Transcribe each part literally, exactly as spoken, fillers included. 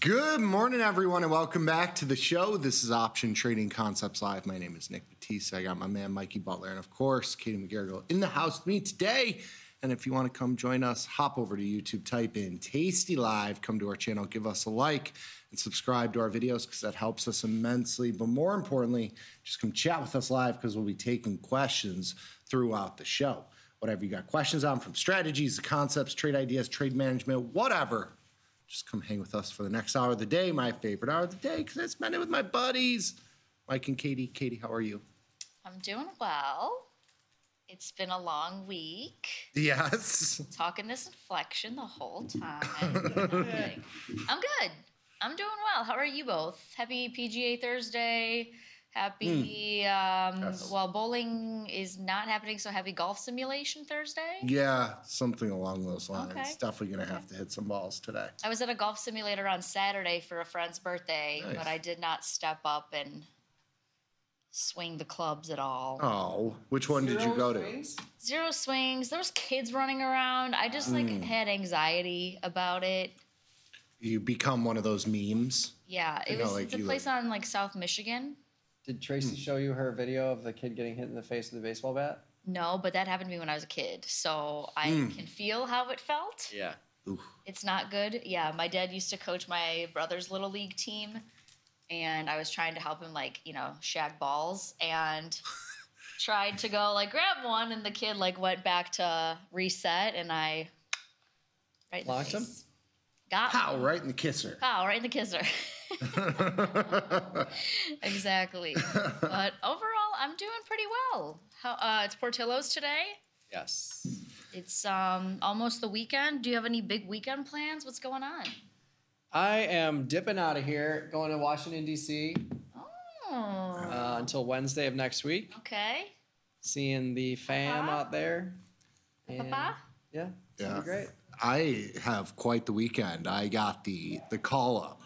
Good morning, everyone, and welcome back to the show. This is Option Trading Concepts Live. My name is Nick Batista. I got my man Mikey Butler, and of course, Katie McGarrigle in the house with me today. And if you want to come join us, hop over to YouTube, type in Tasty Live, come to our channel, give us a like, and subscribe to our videos because that helps us immensely. But more importantly, just come chat with us live because we'll be taking questions throughout the show. Whatever you got questions on, from strategies, concepts, trade ideas, trade management, whatever. Just come hang with us for the next hour of the day, my favorite hour of the day, because I spend it with my buddies, Mike and Katie. Katie, how are you? I'm doing well. It's been a long week. Yes. Talking this inflection the whole time. I'm good. I'm doing well. How are you both? Happy P G A Thursday. Happy, mm. um, yes. Well, bowling is not happening, so happy golf simulation Thursday? Yeah, something along those lines. Okay. Definitely going to okay. have to hit some balls today. I was at a golf simulator on Saturday for a friend's birthday, nice. But I did not step up and swing the clubs at all. Oh, which one Zero did you go swings? to? Zero swings. There was kids running around. I just, like, mm. had anxiety about it. You become one of those memes? Yeah, it you was know, like it's a place like... on, like, South Michigan. Did Tracy show you her video of the kid getting hit in the face with a baseball bat? No, but that happened to me when I was a kid, so I mm. can feel how it felt. Yeah. Oof. It's not good. Yeah, my dad used to coach my brother's little league team, and I was trying to help him, like, you know, shag balls, and tried to go, like, grab one, and the kid, like, went back to reset, and I right in Locked the him? face. Got Pow, him. right in the kisser. Pow, right in the kisser. Exactly. But overall, I'm doing pretty well. How, uh, it's Portillo's today. Yes. It's um, almost the weekend. Do you have any big weekend plans? What's going on? I am dipping out of here, going to Washington, D C Oh. Uh, until Wednesday of next week. Okay. Seeing the fam Papa? out there. And Papa? Yeah. It's yeah. gonna be great. I have quite the weekend. I got the the call up.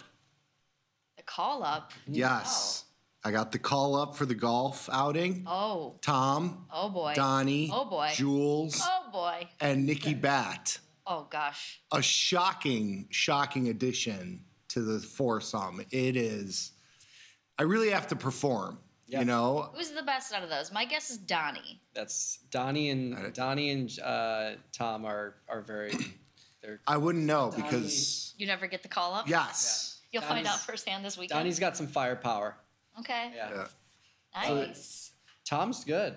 The call up? Yes. Oh. I got the call up for the golf outing. Oh. Tom. Oh, boy. Donnie. Oh, boy. Jules. Oh, boy. And Nikki Bat. Oh, gosh. A shocking, shocking addition to the foursome. It is. I really have to perform. Yep. You know, who's the best out of those? My guess is Donnie. That's Donnie and Donnie and uh, Tom are are very. They're I wouldn't know Donnie, because you never get the call up. Yes, yeah. You'll Donnie's, find out firsthand this weekend. Donnie's got some firepower. Okay. Yeah. yeah. Nice. So, Tom's good.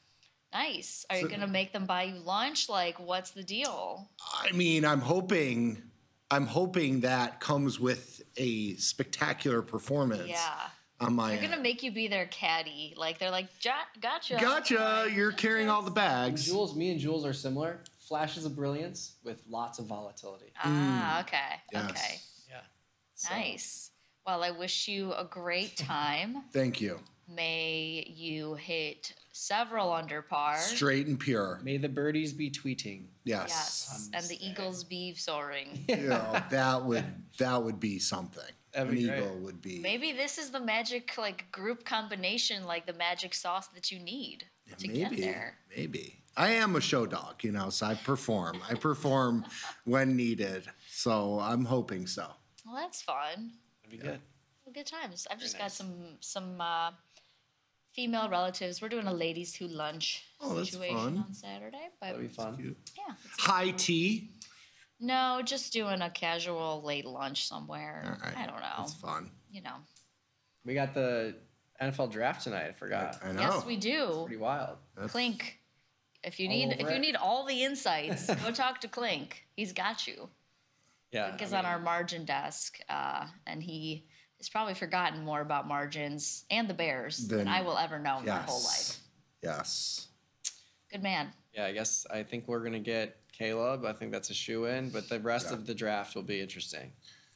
Nice. Are so, you gonna make them buy you lunch? Like, what's the deal? I mean, I'm hoping. I'm hoping that comes with a spectacular performance. Yeah. On my they're gonna make you be their caddy. Like they're like, gotcha. Gotcha. You're carrying all the bags. And Jules, me and Jules are similar. Flashes of brilliance with lots of volatility. Ah, Mm. okay. Yes. Okay. Yeah. So. Nice. Well, I wish you a great time. Thank you. May you hit several under par. Straight and pure. May the birdies be tweeting. Yes. Yes. And the eagles be soaring. You know, that would that would be something. That'd An be eagle great. would be. Maybe this is the magic like group combination, like the magic sauce that you need Yeah, to maybe, get there. Maybe. I am a show dog, you know, so I perform. I perform when needed. So I'm hoping so. Well, that's fun. That'd be good. Well, good times. I've just Very got nice. some some uh, female relatives. We're doing a ladies who lunch Oh, that's situation fun. on Saturday. But That'd be fun. Cute. yeah. it's- High tea. No, just doing a casual late lunch somewhere. All right. I don't know. That's fun. You know. We got the N F L draft tonight. I forgot. I know. Yes, we do. Pretty wild. That's- Clink. If you All need over if you it. need all the insights, go talk to Clink. He's got you. Yeah. Clink is I on mean, our margin desk, uh, and he has probably forgotten more about margins and the Bears than, Than- I will ever know in my Yes. whole life. Yes. Good man. Yeah, I guess I think we're gonna get Caleb. I think that's a shoe in, but the rest Yeah. of the draft will be interesting.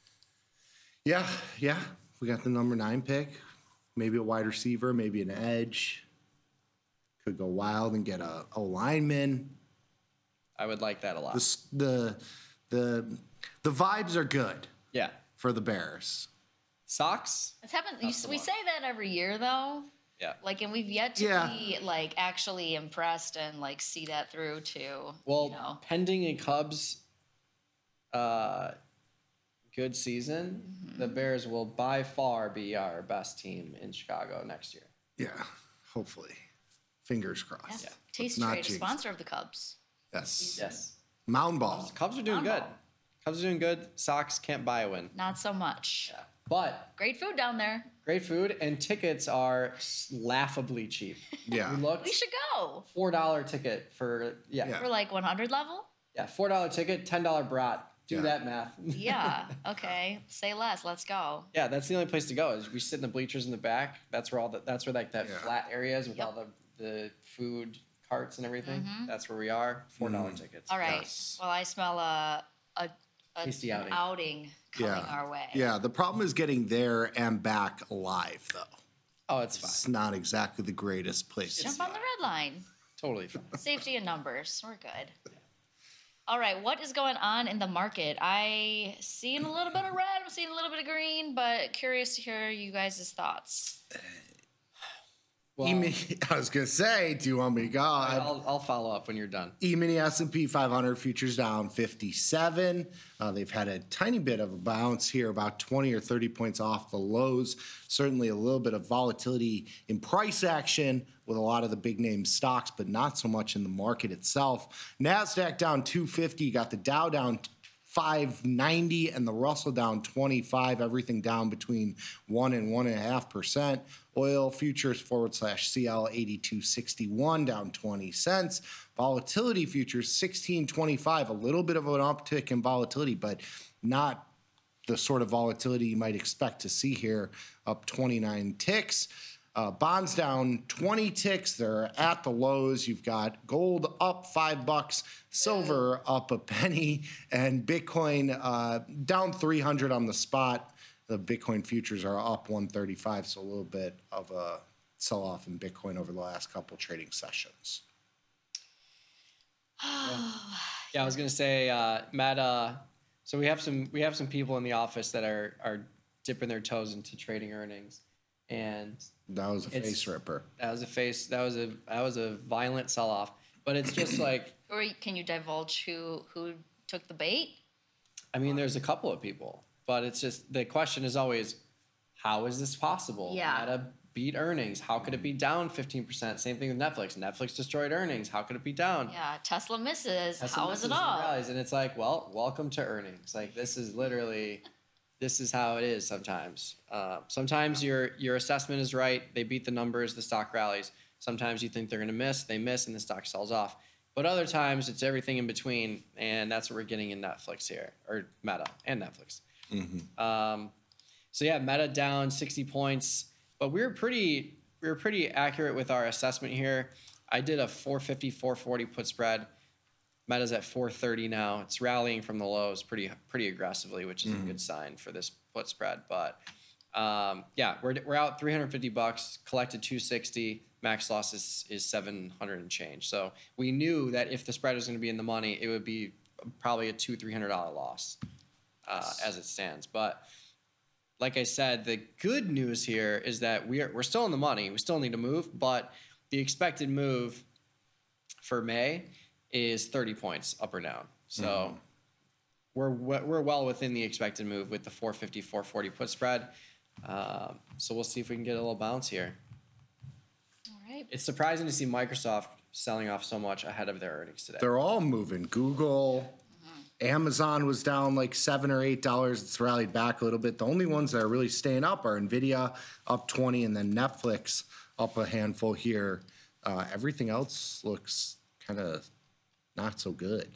Yeah, yeah. We got the number nine pick. Maybe a wide receiver, maybe an edge. Could go wild and get a, a lineman. I would like that a lot. The, s- the the the vibes are good Yeah. for the Bears. Socks? It's happened. You, Not so we much. say that every year, though. Yeah. Like, and we've yet to Yeah. be like actually impressed and like see that through to Well, you know. pending a Cubs uh, good season, the Bears will by far be our best team in Chicago next year. Yeah, hopefully. Fingers crossed. Yes. Yeah. Tasty not Trade, a jinx sponsor of the Cubs. Yes. Yes. Mound ball. Cubs are doing Mound good. ball. Cubs are doing good. Sox can't buy a win. Not so much. Yeah. But Great food down there. great food and tickets are laughably cheap. Yeah. We looked We should go. four dollar ticket for yeah. Yeah. Yeah, We're like one hundred level? four dollar ticket, ten dollar brat. Do Yeah. that math. Yeah. Okay. Say less. Let's go. Yeah, that's the only place to go. Is we sit in the bleachers in the back. That's where all the that's where like that Yeah. flat areas with Yep. all the the food carts and everything. That's where we are. Four dollar tickets. All right. Yes. Well, I smell a a, a Tasty an outing. outing coming Yeah. our way. Yeah. The problem is getting there and back alive, though. Oh, it's fine. It's not exactly the greatest place. Jump on the red line. Totally fine. Safety and numbers. We're good. All right, what is going on in the market? I seen a little bit of red, I'm seeing a little bit of green, but curious to hear you guys' thoughts. Well, E-mini, I was gonna say, do you want me to go? I- I'll, I'll follow up when you're done. E-mini S and P five hundred futures down fifty-seven. Uh, they've had a tiny bit of a bounce here, about twenty or thirty points off the lows. Certainly a little bit of volatility in price action with a lot of the big name stocks, but not so much in the market itself. NASDAQ down two fifty. You got the Dow down five ninety and the Russell down twenty-five, everything down between one and one and a half percent. Oil futures forward slash C L eighty-two sixty-one down twenty cents. Volatility futures sixteen twenty-five, a little bit of an uptick in volatility, but not the sort of volatility you might expect to see here, up twenty-nine ticks. Uh, bonds down twenty ticks. They're at the lows. You've got gold up five bucks, silver up a penny, and Bitcoin uh, down three hundred on the spot. The Bitcoin futures are up one thirty-five, so a little bit of a sell-off in Bitcoin over the last couple trading sessions. Yeah, I was gonna say, uh, Matt. Uh, so we have some we have some people in the office that are are dipping their toes into trading earnings, and That was a It's- face ripper. that was a face that was a that was a violent sell off. But it's just like, Or can you divulge who who took the bait? I mean, there's a couple of people, but it's just the question is always, how is this possible? Yeah. Meta beat earnings. How could it be down fifteen percent? Same thing with Netflix. Netflix destroyed earnings. How could it be down? Yeah, Tesla misses. Tesla How is misses it and all? rallies, and it's like, well, welcome to earnings. Like this is literally, this is how it is sometimes. Uh, sometimes your your assessment is right. They beat the numbers. The stock rallies. Sometimes you think they're going to miss. They miss, and the stock sells off. But other times it's everything in between, and that's what we're getting in Netflix here, or Meta and Netflix. Um, so yeah, Meta down sixty points, but we were pretty we were pretty accurate with our assessment here. I did a four fifty, four forty put spread. Meta's at four thirty now. It's rallying from the lows pretty pretty aggressively, which is a good sign for this put spread. But um, yeah, we're we're out three hundred fifty bucks, collected two sixty. Max loss is, is seven hundred and change. So we knew that if the spread was going to be in the money, it would be probably a two three hundred dollar loss uh, as it stands. But like I said, the good news here is that we're we're still in the money. We still need to move, but the expected move for May is thirty points up or down. So Mm-hmm. we're we're well within the expected move with the four fifty, four forty put spread. Um, so we'll see if we can get a little bounce here. All right. It's surprising to see Microsoft selling off so much ahead of their earnings today. They're all moving. Google, Amazon was down like seven or eight dollars. It's rallied back a little bit. The only ones that are really staying up are Nvidia up twenty, and then Netflix up a handful here. Uh, everything else looks kind of not so good.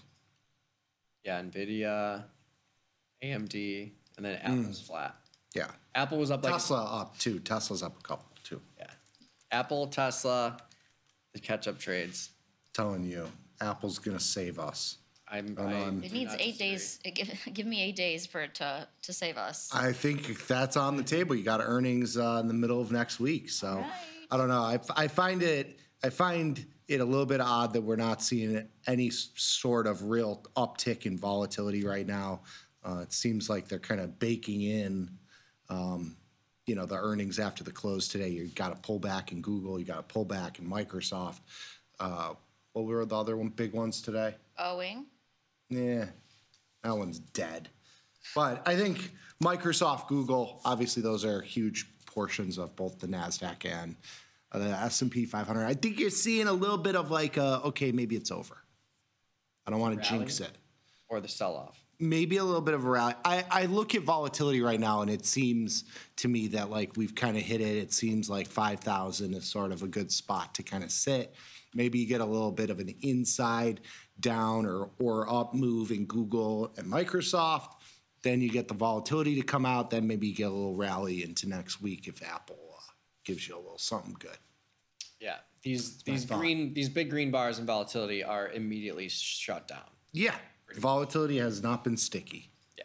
Yeah, Nvidia, A M D, and then Apple's flat. Yeah, Apple was up like Tesla up too. Tesla's up a couple too. yeah. Apple, Tesla, the catch-up trades. Telling you, Apple's gonna save us. I'm. Oh, no, I I'm- It do needs not eight disagree. days. it Give, give me eight days for it to to save us. I think that's on the table. You got earnings uh, in the middle of next week, so Right. I don't know. I, I find it I find it a little bit odd that we're not seeing any s- sort of real uptick in volatility right now. Uh, it seems like they're kind of baking in, um, you know, the earnings after the close today. You got to pull back in Google. You got to pull back in Microsoft. Uh, what were the other one, big ones today? Owing. Yeah, that one's dead. But I think Microsoft, Google, obviously those are huge portions of both the NASDAQ and uh, the S and P five hundred. I think you're seeing a little bit of like, a, okay, maybe it's over. I don't want to Rally? jinx it. Or the sell-off. Maybe a little bit of a rally. I, I look at volatility right now, and it seems to me that like we've kind of hit it. It seems like five thousand is sort of a good spot to kind of sit. Maybe you get a little bit of an inside down or or up move in Google and Microsoft. Then you get the volatility to come out. Then maybe you get a little rally into next week if Apple uh, gives you a little something good. Yeah, these my these thought. green these big green bars in volatility are immediately shut down. Yeah, volatility has not been sticky. Yeah.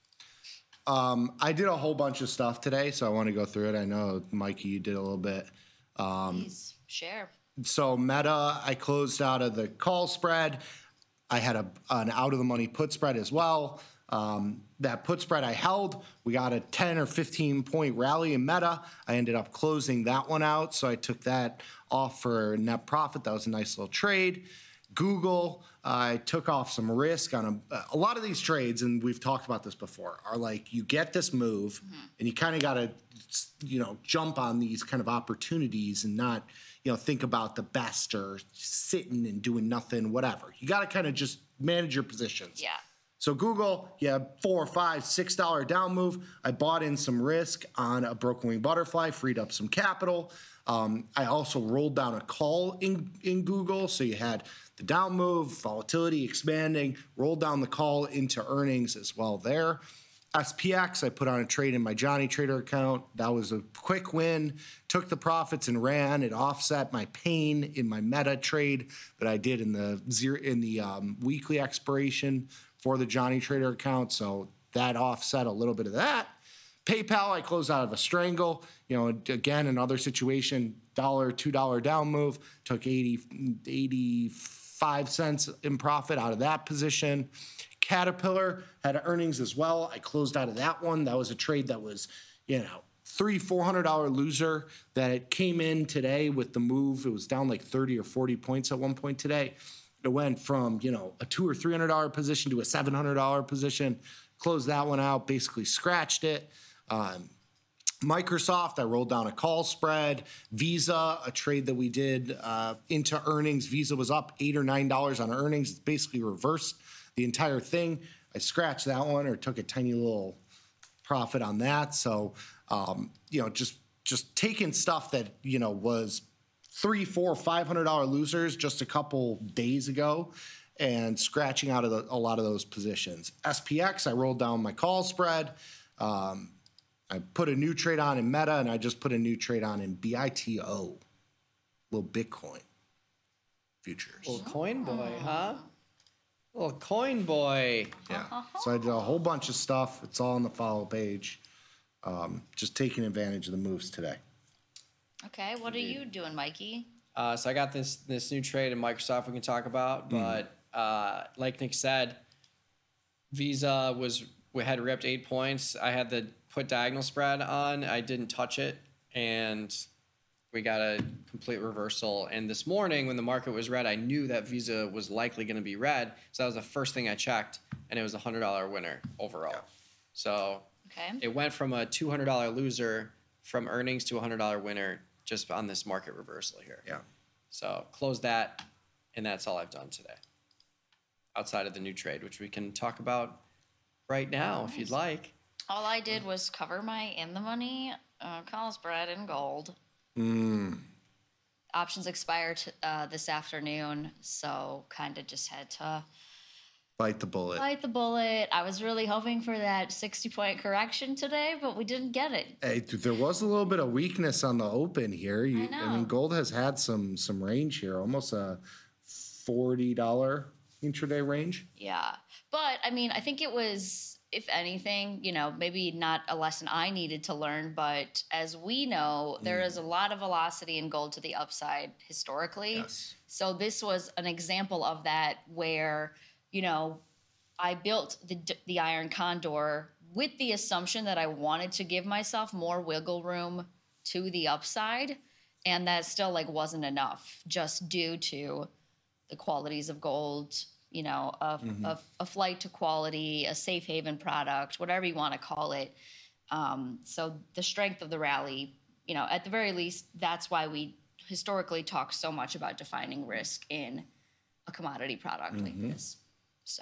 Um, I did a whole bunch of stuff today, so I want to go through it. I know, Mikey, you did a little bit. Please share. So Meta, I closed out of the call spread. I had a, an out of the money put spread as well. Um, that put spread I held. We got a ten or fifteen point rally in Meta. I ended up closing that one out, so I took that off for net profit. That was a nice little trade. Google, I took off some risk on a, a lot of these trades, and we've talked about this before, are like you get this move and you kind of got to, you know, jump on these kind of opportunities and not, you know, think about the best or sitting and doing nothing, whatever. You got to kind of just manage your positions. Yeah. So Google, yeah, four, five, six dollar down move. I bought in some risk on a broken wing butterfly, freed up some capital. Um, I also rolled down a call in, in Google. So you had the down move, volatility expanding, rolled down the call into earnings as well there. S P X, I put on a trade in my Johnny Trader account. That was a quick win. Took the profits and ran. It offset my pain in my Meta trade that I did in the zero in the um, weekly expiration for the Johnny Trader account. So that offset a little bit of that. PayPal, I closed out of a strangle. You know, again, another situation, dollar, two dollar down move. Took eighty, eighty-five cents in profit out of that position. Caterpillar had earnings as well. I closed out of that one. That was a trade that was, you know, three, four hundred dollar loser that it came in today with the move. It was down like thirty or forty points at one point today. It went from, you know, a two or three hundred dollar position to a seven hundred dollar position. Closed that one out, basically scratched it. Um, Microsoft, I rolled down a call spread. Visa, a trade that we did uh, into earnings. Visa was up eight or nine dollars on earnings. It's basically reversed the entire thing. I scratched that one or took a tiny little profit on that. So, um, you know, just just taking stuff that, you know, was three, four, five hundred dollar losers just a couple days ago, and scratching out of the, a lot of those positions. S P X, I rolled down my call spread. Um, I put a new trade on in Meta, and I just put a new trade on in B I T O, little Bitcoin futures. Little coin boy, huh? Little coin boy. Yeah. So I did a whole bunch of stuff. It's all on the follow page. Um, just taking advantage of the moves today. Okay, what are you doing, Mikey? Uh, so I got this this new trade in Microsoft we can talk about, but uh, like Nick said, Visa was we had ripped eight points. I had the put diagonal spread on. I didn't touch it, and we got a complete reversal. And this morning, when the market was red, I knew that Visa was likely going to be red, so that was the first thing I checked, and it was a hundred dollar winner overall. Yeah. So Okay. it went from a two hundred dollar loser from earnings to a hundred dollar winner just on this market reversal here. Yeah. So close that, and that's all I've done today. Outside of the new trade, which we can talk about right now if you'd like. All I did was cover my in the money uh, call spread in gold. Mm. Options expired uh, this afternoon, so kind of just had to Bite the bullet. bite the bullet. I was really hoping for that sixty point correction today, but we didn't get it. Hey, th- there was a little bit of weakness on the open here. You, I I mean, know. gold has had some some range here, almost a forty dollar intraday range. Yeah. But I mean, I think it was, if anything, you know, maybe not a lesson I needed to learn, but as we know, there is a lot of velocity in gold to the upside historically. Yes. So this was an example of that where, you know, I built the the Iron Condor with the assumption that I wanted to give myself more wiggle room to the upside, and that still like wasn't enough just due to the qualities of gold you know, a, a, a flight to quality, a safe haven product, whatever you want to call it. Um, so the strength of the rally, you know, at the very least, that's why we historically talk so much about defining risk in a commodity product like this. So,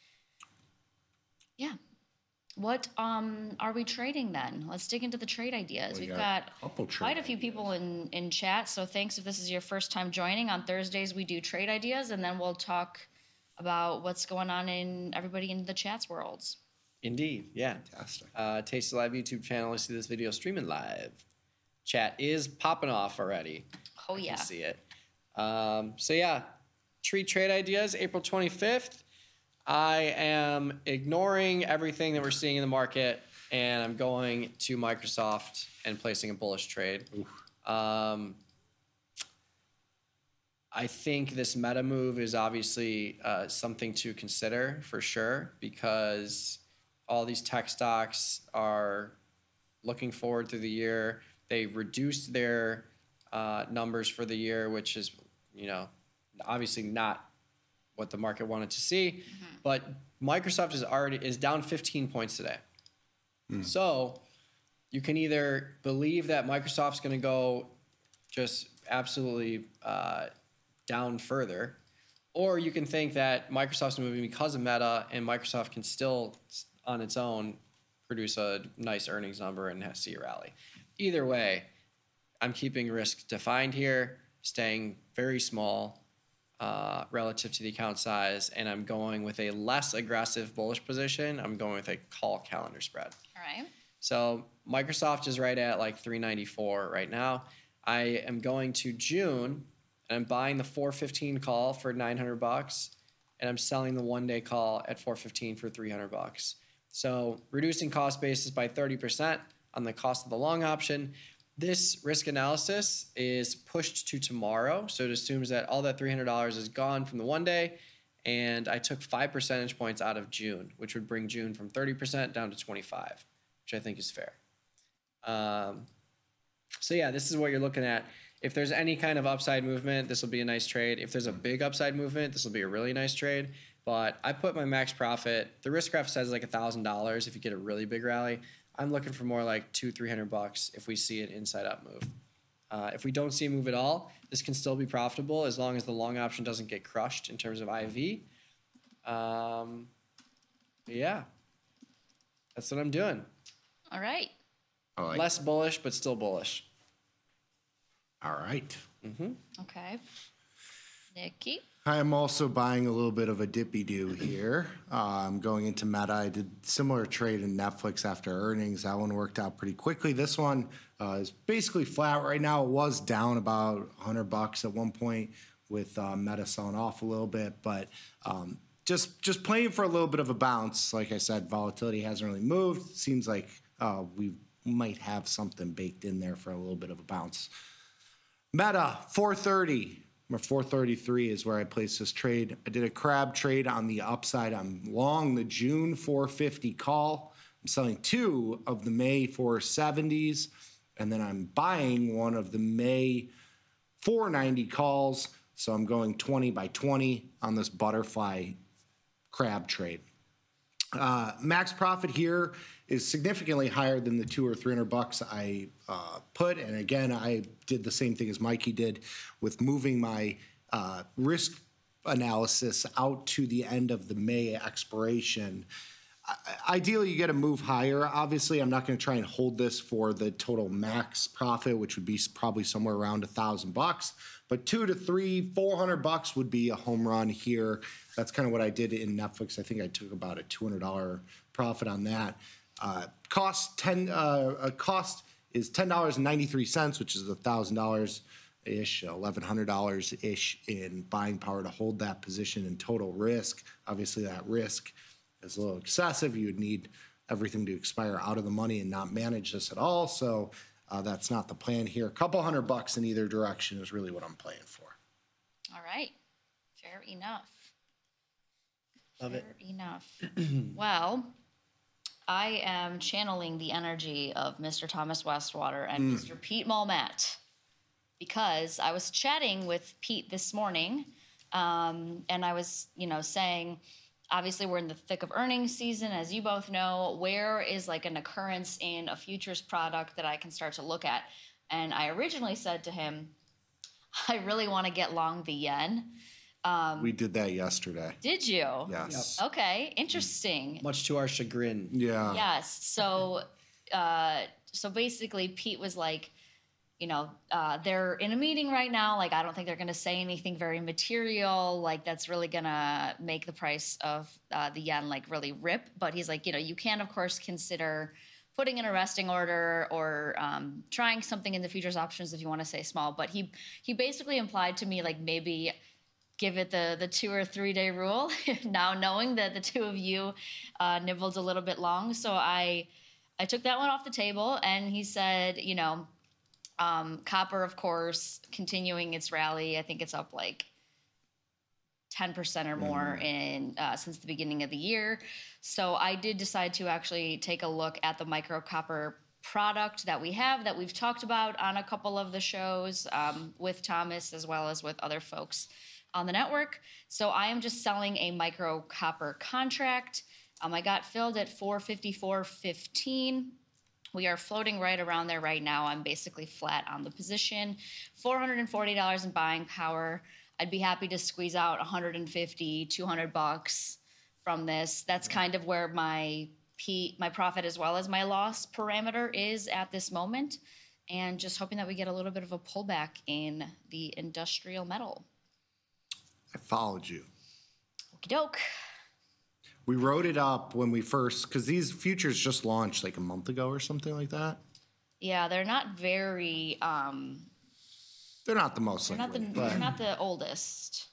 yeah. What um, are we trading then? Let's dig into the trade ideas. We We've got got, a couple trade quite a few people in, in chat, so thanks if this is your first time joining. On Thursdays, we do trade ideas, and then we'll talk about what's going on in everybody in the chat's worlds. Indeed, yeah. Fantastic. Uh, Taste Live YouTube channel. I see this video streaming live. Chat is popping off already. Oh, I yeah. can see it. Um, so yeah, treat trade ideas, April twenty-fifth. I am ignoring everything that we're seeing in the market, and I'm going to Microsoft and placing a bullish trade. Um, I think this meta move is obviously uh, something to consider for sure, because all these tech stocks are looking forward through the year. They reduced their uh, numbers for the year, which is, you know, obviously not what the market wanted to see. Mm-hmm. But Microsoft is already is down fifteen points today. Mm. So you can either believe that Microsoft's going to go just absolutely uh, down further, or you can think that Microsoft's moving because of Meta, and Microsoft can still, on its own, produce a nice earnings number and see a rally. Either way, I'm keeping risk defined here, staying very small uh, relative to the account size, and I'm going with a less aggressive bullish position. I'm going with a call calendar spread. All right. So Microsoft is right at like three ninety-four right now. I am going to June, and I'm buying the four fifteen call for nine hundred bucks, and I'm selling the one day call at four fifteen for three hundred bucks. So reducing cost basis by thirty percent on the cost of the long option. This risk analysis is pushed to tomorrow, so it assumes that all that three hundred dollars is gone from the one day, and I took five percentage points out of June, which would bring June from thirty percent down to twenty-five, which I think is fair. Um, so yeah, this is what you're looking at. If there's any kind of upside movement, this will be a nice trade. If there's a big upside movement, this will be a really nice trade. But I put my max profit, the risk graph says like one thousand dollars if you get a really big rally. I'm looking for more like two, three hundred bucks if we see an inside up move. Uh, if we don't see a move at all, this can still be profitable as long as the long option doesn't get crushed in terms of I V. Um, yeah, that's what I'm doing. All right. I like Less bullish, but still bullish. All right. Mm-hmm. Okay. Nikki. I am also buying a little bit of a dippy do here. Um, going into Meta, I did similar trade in Netflix after earnings. That one worked out pretty quickly. This one uh, is basically flat right now. It was down about one hundred bucks at one point with uh, Meta selling off a little bit, but um, just just playing for a little bit of a bounce. Like I said, volatility hasn't really moved. Seems like uh, we might have something baked in there for a little bit of a bounce. Meta four thirty. Or four thirty-three is where I placed this trade. I did a crab trade on the upside. I'm long the June four fifty call. I'm selling two of the May four seventies, and then I'm buying one of the May four ninety calls. So I'm going twenty by twenty on this butterfly crab trade. Uh, max profit here is significantly higher than the two or three hundred bucks I uh, put. And again, I did the same thing as Mikey did with moving my uh, risk analysis out to the end of the May expiration. I, ideally, you get to move higher. Obviously, I'm not going to try and hold this for the total max profit, which would be probably somewhere around a thousand bucks. But two to three, four hundred bucks would be a home run here. That's kind of what I did in Netflix. I think I took about a two hundred dollars profit on that. Uh, cost ten. Uh, a cost is ten dollars and ninety three cents, which is a thousand dollars ish, eleven hundred dollars ish in buying power to hold that position in total risk. Obviously, that risk is a little excessive. You would need everything to expire out of the money and not manage this at all. So uh, that's not the plan here. A couple hundred bucks in either direction is really what I'm playing for. All right. Fair enough. Love Fair it. enough. Well, I am channeling the energy of Mister Thomas Westwater and mm. Mister Pete Mulmet, because I was chatting with Pete this morning Um, and I was, you know, saying, obviously we're in the thick of earnings season, as you both know. Where is like an occurrence in a futures product that I can start to look at? And I originally said to him, I really want to get long the yen. Um, We did that yesterday. did you? Yes. Okay, interesting. Much to our chagrin. Yeah. Yes. So, uh, so basically, Pete was like, you know, uh, they're in a meeting right now. Like, I don't think they're going to say anything very material. Like, that's really going to make the price of uh, the yen like really rip. But he's like, you know, you can of course consider putting in a resting order or um, trying something in the futures options if you want to say small. But he he basically implied to me like maybe give it the the two or three day rule. Now knowing that the two of you uh, nibbled a little bit long, so I I took that one off the table. And he said, you know. Um, copper, of course, continuing its rally. I think it's up like ten percent or more in uh, since the beginning of the year. So I did decide to actually take a look at the micro copper product that we have that we've talked about on a couple of the shows um, with Thomas as well as with other folks on the network. So I am just selling a micro copper contract. Um, I got filled at four fifty-four fifteen. We are floating right around there right now. I'm basically flat on the position. four hundred forty dollars in buying power. I'd be happy to squeeze out one hundred fifty, two hundred bucks from this. That's kind of where my P, my profit as well as my loss parameter is at this moment. And just hoping that we get a little bit of a pullback in the industrial metal. I followed you. Okie doke. We wrote it up when we first, because these futures just launched like a month ago or something like that. Yeah, they're not very, um, They're not the most they're not the, liquid, they're but, not the oldest.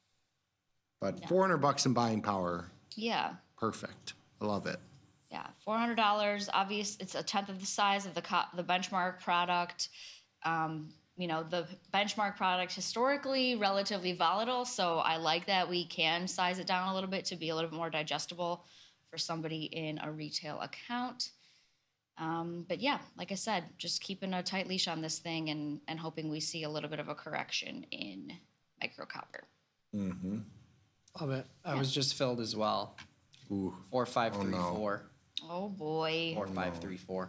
but four hundred bucks in buying power, Yeah. perfect. I love it. Yeah, four hundred dollars. Obvious, it's a tenth of the size of the co- the benchmark product. Um, you know, the benchmark product historically relatively volatile, so I like that we can size it down a little bit to be a little bit more digestible for somebody in a retail account. Um, but yeah, like I said, just keeping a tight leash on this thing and and hoping we see a little bit of a correction in micro copper. Mm-hmm. Love it. I was just filled as well. Ooh. Four five three no. four. Oh boy, Four five three four.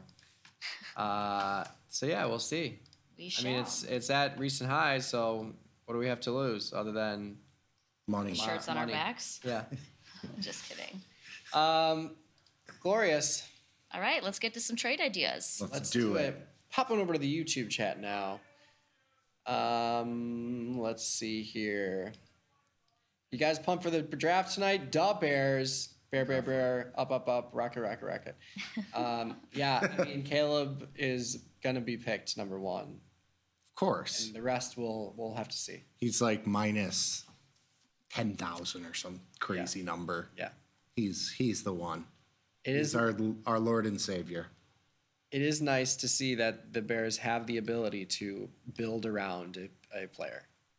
Uh, so yeah, we'll see. we I shall. mean, it's it's at recent highs, so what do we have to lose other than Money. shirts on money. our backs. yeah? Just kidding. Um, glorious. All right, let's get to some trade ideas. Let's, Let's do, it. Hop on over to the YouTube chat now. Um, let's see here. You guys pumped for the draft tonight? Duh, Bears. Bear, bear, bear. Up, up, up. Rocket, rocket, rocket. Um, yeah, I mean, Caleb is going to be picked number one. Of course. And the rest we'll, we'll have to see. He's like minus ten thousand or some crazy number. Yeah. He's he's the one. It He's is, our our Lord and Savior. it is nice to see that the Bears have the ability to build around a, a player.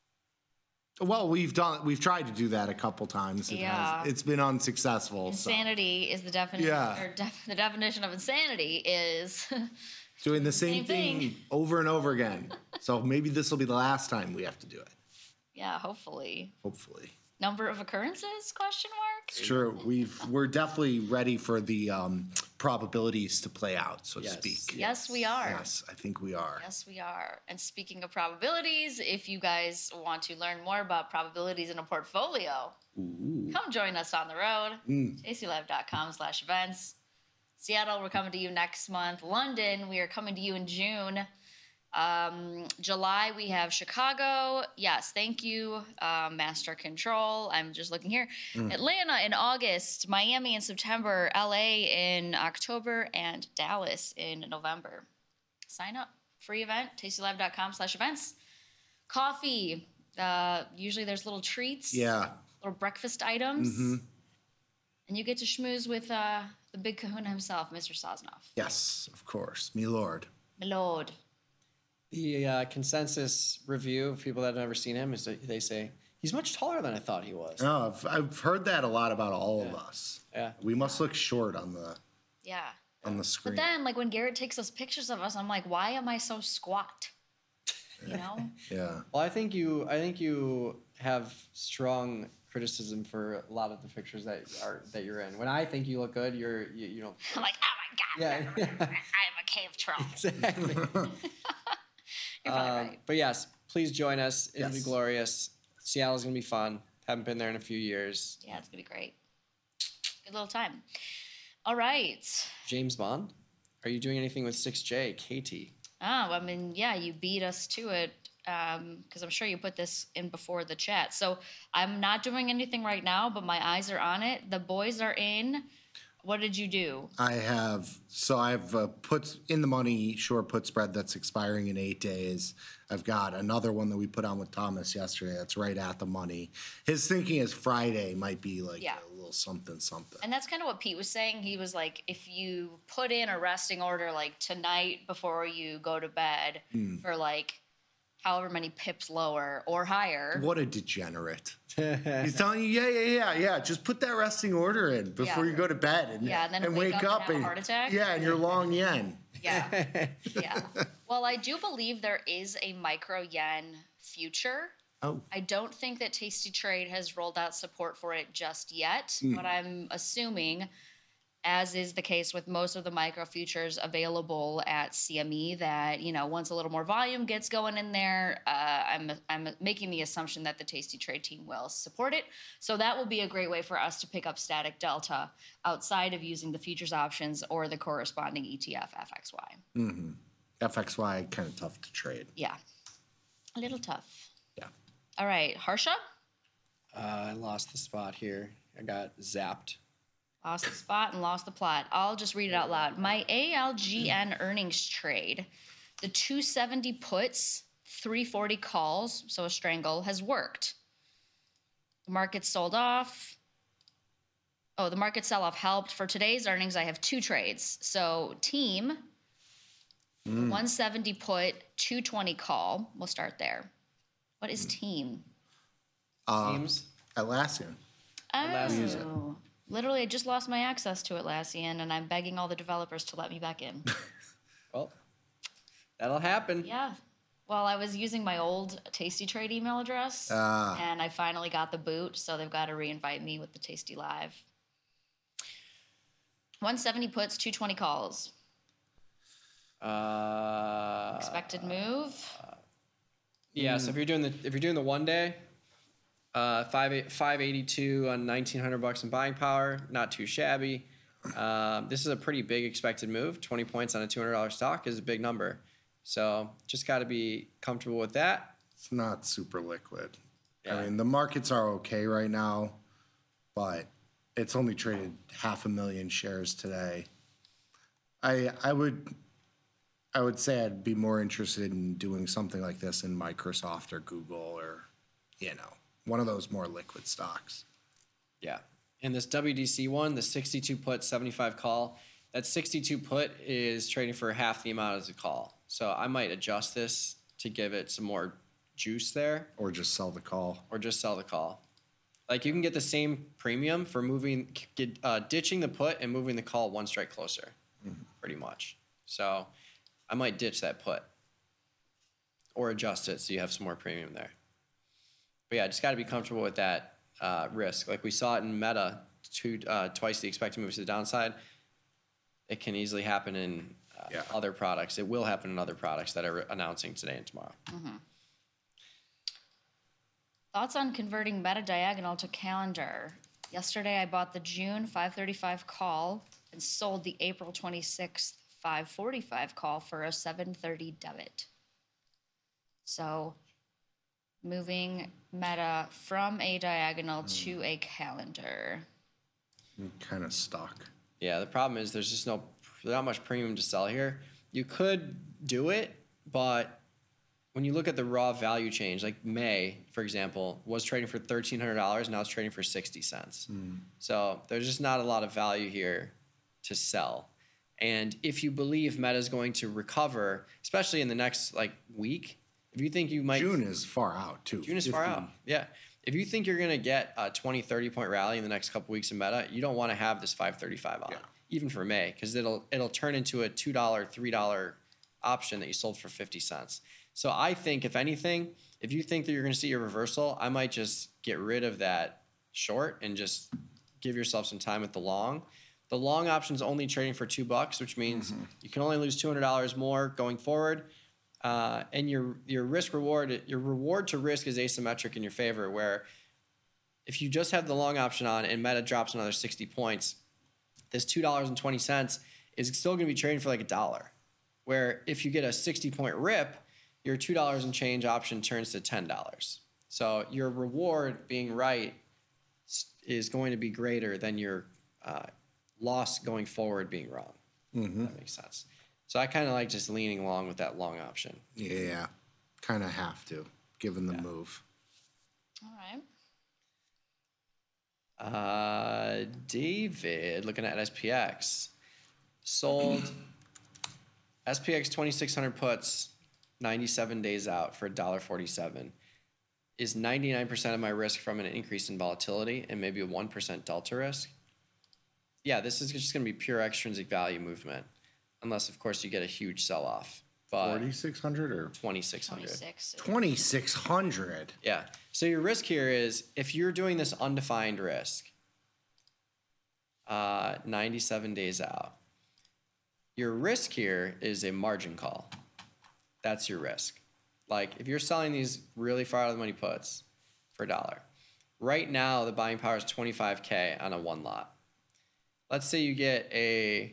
Well, we've done we've tried to do that a couple times. It Yeah. has, it's been unsuccessful. so. Insanity is the definition. Yeah. Or def- the definition of insanity is Doing the same, Same thing, thing. over and over again. So maybe this will be the last time we have to do it. yeah, hopefully. Hopefully. Number of occurrences? Question mark. It's true. We've we're definitely ready for the um, probabilities to play out, so Yes. to speak. Yes, we are. Yes, I think we are. Yes, we are. And speaking of probabilities, if you guys want to learn more about probabilities in a portfolio, come join us on the road. Mm. tastylive.com slash events. Seattle, we're coming to you next month. London, we are coming to you in June. Um, July, we have Chicago. Yes, thank you, uh, Master Control. I'm just looking here. Atlanta in August, Miami in September, L A in October, and Dallas in November. Sign up. Free event, tastylive.com slash events. Coffee. Uh, usually there's little treats, Yeah. little breakfast items. Mhm. And you get to schmooze with uh, the big kahuna himself, Mister Sosnoff. Yes, of course. Me lord. My lord. The uh, consensus review of people that have never seen him is that they say he's much taller than I thought he was. Oh, I've, I've heard that a lot about all of Yeah. us. Yeah. We must look short on the Yeah. on the screen. But then, like, when Garrett takes those pictures of us, I'm like, why am I so squat? You know? yeah. Well, I think you I think you have strong criticism for a lot of the pictures that are that you're in. When I think you look good, you're you, you don't. I'm like, oh my god, Yeah. I am a cave troll. Exactly. You're probably Um, right. But yes, please join us. It'll Yes. be glorious. Seattle's gonna be fun. Haven't been there in a few years. Yeah, it's gonna be great. Good little time. All right. James Bond, are you doing anything with six J, Katie? Oh, I mean, yeah, you beat us to it because I'm sure you put this in before the chat. So I'm not doing anything right now, but my eyes are on it. The boys are in. What did you do? I have so I've uh, put in the money short put spread that's expiring in eight days. I've got another one that we put on with Thomas yesterday that's right at the money. His thinking is Friday might be like Yeah. a little something something. And that's kind of what Pete was saying. He was like, if you put in a resting order like tonight before you go to bed for like however many pips lower or higher. What a degenerate. He's telling you, yeah, yeah, yeah, yeah. Just put that resting order in before Yeah. you go to bed and, Yeah, and then wake up and have a and heart attack? Yeah, and you're long yen. Yeah. Yeah. Well, I do believe there is a micro yen future. Oh. I don't think that Tasty Trade has rolled out support for it just yet, Hmm. but I'm assuming, as is the case with most of the micro futures available at C M E, that you know once a little more volume gets going in there, uh, I'm I'm making the assumption that the Tasty Trade team will support it. So that will be a great way for us to pick up static delta outside of using the futures options or the corresponding E T F F X Y. F X Y kind of tough to trade. Yeah, a little tough. Yeah. All right, Harsha. Uh, I lost the spot here. I got zapped. Lost the spot and lost the plot. I'll just read it out loud. My A L G N earnings trade, the two seventy puts, three forty calls, so a strangle, has worked. The market sold off. Oh, the market sell-off helped. For today's earnings, I have two trades. So team, one seventy put, two twenty call. We'll start there. What is team? Teams. Atlassian. Atlassian. Oh, literally, I just lost my access to Atlassian, and I'm begging all the developers to let me back in. Well, that'll happen. Yeah. Well, I was using my old Tasty Trade email address, Ah. and I finally got the boot, so they've got to re-invite me with the Tasty Live. one seventy puts, two twenty calls. Uh, Expected move. yeah. So if you're doing the if you're doing the one day, uh, five five eighty two on nineteen hundred bucks in buying power, not too shabby. Um, this is a pretty big expected move. Twenty points on a two hundred dollar stock is a big number. So just got to be comfortable with that. It's not super liquid. Yeah. I mean, the markets are okay right now, but it's only traded half a million shares today. I I would I would say I'd be more interested in doing something like this in Microsoft or Google or, you know, one of those more liquid stocks. Yeah. And this W D C one, the sixty-two put, seventy-five call, that sixty-two put is trading for half the amount as a call. So I might adjust this to give it some more juice there, Or just sell the call. or just sell the call. Like you can get the same premium for moving, get, uh, ditching the put and moving the call one strike closer, pretty much. So I might ditch that put or adjust it so you have some more premium there. But yeah, just got to be comfortable with that uh, risk. Like we saw it in Meta, two, uh, twice the expected moves to the downside. It can easily happen in uh, Yeah. other products. It will happen in other products that are announcing today and tomorrow. Thoughts on converting Meta Diagonal to calendar? Yesterday, I bought the June five thirty-five call and sold the April twenty-sixth five forty-five call for a seven thirty debit. So, moving Meta from a diagonal to a calendar. Kind of stuck. Yeah, the problem is there's just no, there's not much premium to sell here. You could do it, but when you look at the raw value change, like May, for example, was trading for thirteen hundred dollars, now it's trading for sixty cents. So there's just not a lot of value here to sell. And if you believe Meta is going to recover, especially in the next like week, if you think you might June is far out, too. June is far fifteen. out. Yeah. If you think you're going to get a twenty, thirty point rally in the next couple weeks in Meta, you don't want to have this five thirty-five on, Yeah. even for May, because it'll it'll turn into a two dollar, three dollar option that you sold for fifty cents. So I think, if anything, If you think that you're going to see a reversal, I might just get rid of that short and just give yourself some time at the long. The long option is only trading for two bucks, which means mm-hmm. you can only lose two hundred dollars more going forward. Uh, and your your risk reward, your reward to risk is asymmetric in your favor, where if you just have the long option on and Meta drops another sixty points, this two dollars and twenty cents is still going to be trading for like a dollar. Where if you get a sixty point rip, your two dollars and change option turns to ten dollars. So your reward being right is going to be greater than your uh, loss going forward being wrong. Mm-hmm. That makes sense. So I kind of like just leaning along with that long option. Yeah, kind of have to, given the yeah. move. All right. Uh, David, looking at S P X, sold S P X twenty-six hundred puts ninety-seven days out for one dollar forty-seven. Is ninety-nine percent of my risk from an increase in volatility and maybe a one percent delta risk? Yeah, this is just going to be pure extrinsic value movement, unless, of course, you get a huge sell-off. forty-six hundred or? twenty-six hundred. twenty-six hundred? Yeah. So your risk here is, if you're doing this undefined risk, uh, ninety-seven days out, your risk here is a margin call. That's your risk. Like, if you're selling these really far out of the money puts for a dollar, right now the buying power is twenty-five K on a one lot. Let's say you get a,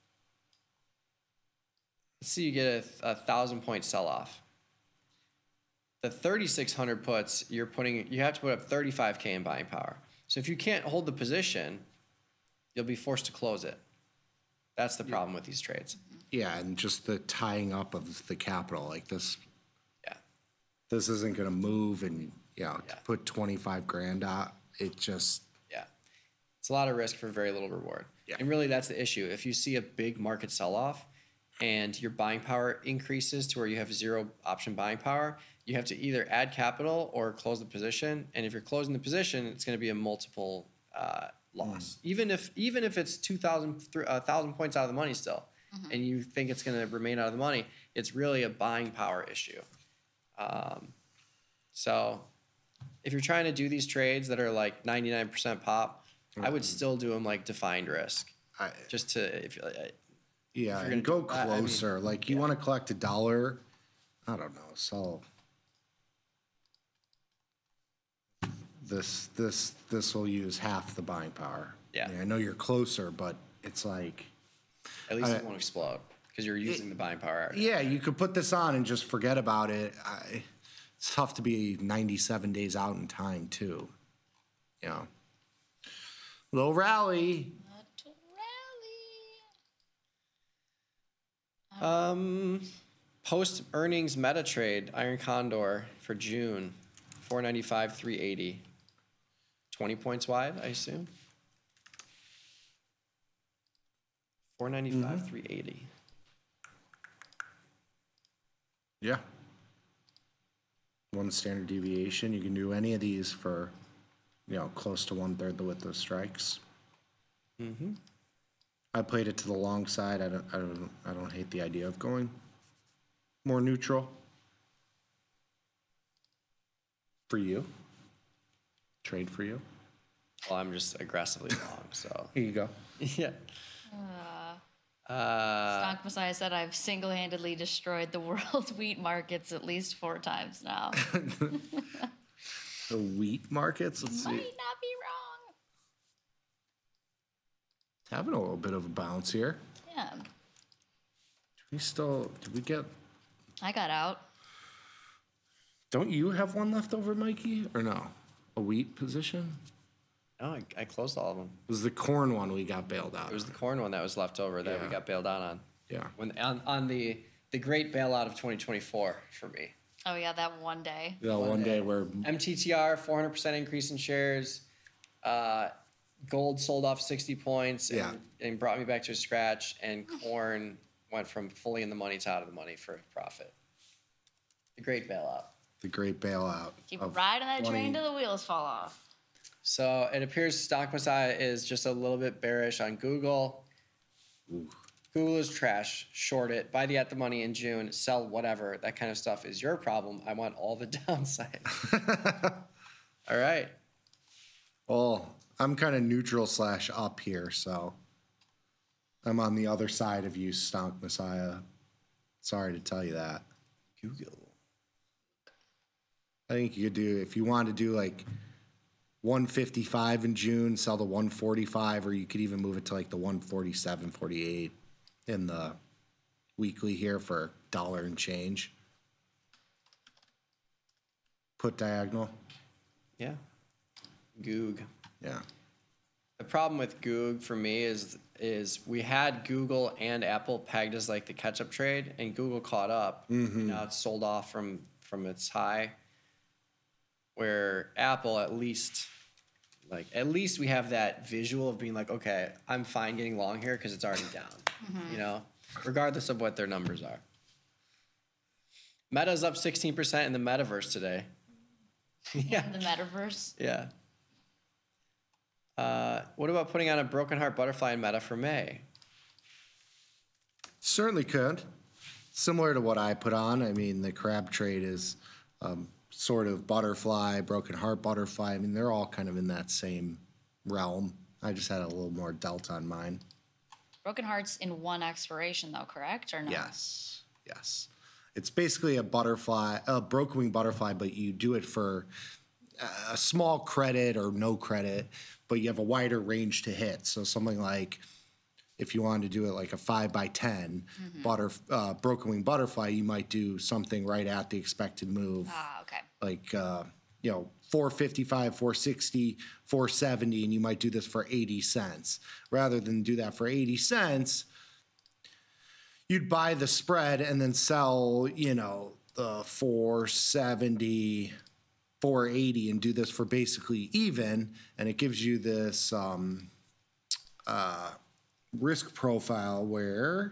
let's say you get a, a thousand point sell off. The thirty-six hundred puts, you're putting, you have to put up thirty-five K in buying power. So if you can't hold the position, you'll be forced to close it. That's the problem with these trades. Yeah, and just the tying up of the capital, like this. Yeah. This isn't going to move, and you know, yeah. to put twenty-five grand out, it just. Yeah. It's a lot of risk for very little reward. Yeah. And really, that's the issue. If you see a big market sell-off and your buying power increases to where you have zero option buying power, you have to either add capital or close the position. And if you're closing the position, it's going to be a multiple uh, loss. Mm. Even if even if it's two thousand, one thousand points out of the money still, mm-hmm. and you think it's going to remain out of the money, it's really a buying power issue. Um, so if you're trying to do these trades that are like ninety-nine percent pop, I would still do them like defined risk, I, just to if, uh, yeah, if and go closer. I mean, like you yeah. want to collect a dollar, I don't know. So this this this will use half the buying power. Yeah, I, mean, I know you're closer, but it's like at least I, it won't explode because you're using it, the buying power. Yeah, you could put this on and just forget about it. I, it's tough to be ninety-seven days out in time too. You know. Low rally. rally. Um, post earnings meta trade Iron Condor for June, four ninety-five, three eighty. twenty points wide, I assume. four ninety-five, mm-hmm. three eighty. Yeah. One standard deviation. You can do any of these for, you know, close to one third the width of strikes. Mm-hmm. I played it to the long side. I don't, I don't, I don't hate the idea of going more neutral. For you, trade for you. Well, I'm just aggressively long, so here you go. Yeah. Uh, uh, Stock Messiah said I've single-handedly destroyed the world wheat markets at least four times now. The wheat markets? Let's Might see. not be wrong. It's having a little bit of a bounce here. Yeah. Do we still, did we get, I got out. don't you have one left over, Mikey? Or no? A wheat position? no, I, I closed all of them. It was the corn one we got bailed out. It was the corn one that was left over that Yeah. we got bailed out on. Yeah. When on, on the the great bailout of twenty twenty-four for me. Oh yeah, that one day. Yeah, one day where M T T R, four hundred percent increase in shares. Uh, gold sold off sixty points and, Yeah. and brought me back to a scratch. And corn went from fully in the money to out of the money for profit. The great bailout. the great bailout. Keep of riding that train twenty till the wheels fall off. So it appears Stock Messiah is just a little bit bearish on Google. Ooh. Google is trash. Short it. Buy the at the money in June. Sell whatever. That kind of stuff is your problem. I want all the downside. All right. Well, I'm kind of neutral slash up here, so I'm on the other side of you, Stonk Messiah. Sorry to tell you that. Google. I think you could do, if you want to do like one fifty-five in June, sell the one forty-five, or you could even move it to like the one forty-seven, forty-eight in the weekly here for a dollar and change. Put diagonal. Yeah. Goog. Yeah. The problem with Goog for me is is we had Google and Apple pegged as like the catch-up trade, and Google caught up. Mm-hmm. Now it's sold off from from its high. Where Apple, at least, like at least we have that visual of being like, okay, I'm fine getting long here because it's already down. Mm-hmm. You know, regardless of what their numbers are. Meta's up sixteen percent in the metaverse today. Yeah. In the metaverse. Yeah. Uh, what about putting on a broken heart butterfly in Meta for May? Certainly could. Similar to what I put on. I mean, the crab trade is um, sort of butterfly, broken heart butterfly. I mean, they're all kind of in that same realm. I just had a little more delta on mine. Broken hearts in one expiration, though, correct or no? Yes, yes. It's basically a butterfly, a broken wing butterfly, but you do it for a small credit or no credit, but you have a wider range to hit. So something like, if you wanted to do it like a five by ten mm-hmm. butter, uh, broken wing butterfly, you might do something right at the expected move. Ah, okay. Like, uh, you know, four fifty-five, four sixty, four seventy, and you might do this for eighty cents. Rather than do that for eighty cents, you'd buy the spread and then sell, you know, the four seventy, four eighty, and do this for basically even, and it gives you this um, uh, risk profile where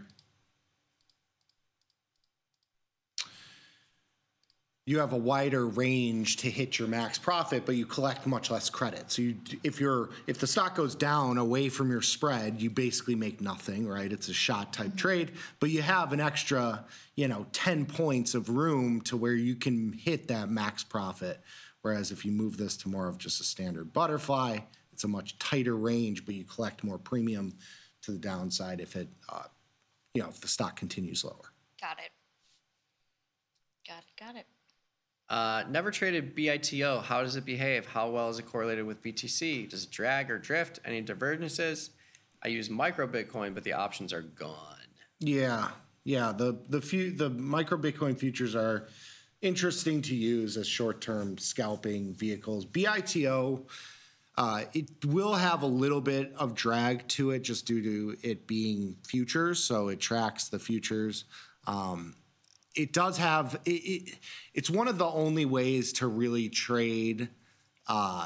you have a wider range to hit your max profit, but you collect much less credit. So you, if you're if the stock goes down away from your spread, you basically make nothing, right? It's a shot type mm-hmm. trade, but you have an extra, you know, ten points of room to where you can hit that max profit. Whereas if you move this to more of just a standard butterfly, it's a much tighter range, but you collect more premium to the downside if it, uh, you know, if the stock continues lower. Got it. Got it. Got it. Uh, never traded B I T O. How does it behave? How well is it correlated with B T C? Does it drag or drift? Any divergences? I use micro Bitcoin, but the options are gone. Yeah, yeah. The the few the micro Bitcoin futures are interesting to use as short-term scalping vehicles. B I T O, uh, it will have a little bit of drag to it just due to it being futures, so it tracks the futures. Um, it does have, it, it, it's one of the only ways to really trade. Uh,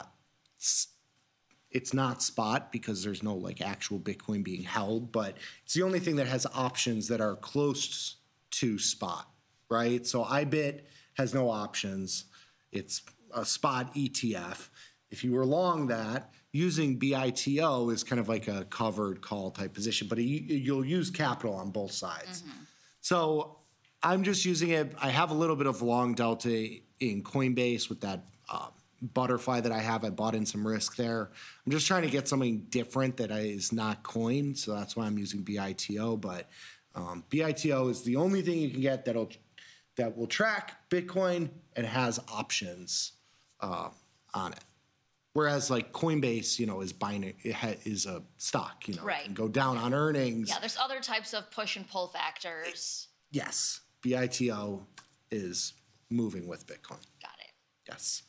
it's not spot because there's no like actual Bitcoin being held, but it's the only thing that has options that are close to spot, right? So I B I T has no options. It's a spot E T F. If you were long that, using B I T O is kind of like a covered call type position, but it, you'll use capital on both sides. Mm-hmm. So I'm just using it. I have a little bit of long delta in Coinbase with that uh, butterfly that I have. I bought in some risk there. I'm just trying to get something different that is not coin, so that's why I'm using B I T O. But um, B I T O is the only thing you can get that'll that will track Bitcoin and has options uh, on it. Whereas like Coinbase, you know, is binary, it ha- is a stock, you know, right. It can go down on earnings. Yeah, there's other types of push and pull factors. Yes, B I T O is moving with Bitcoin. Got it. Yes.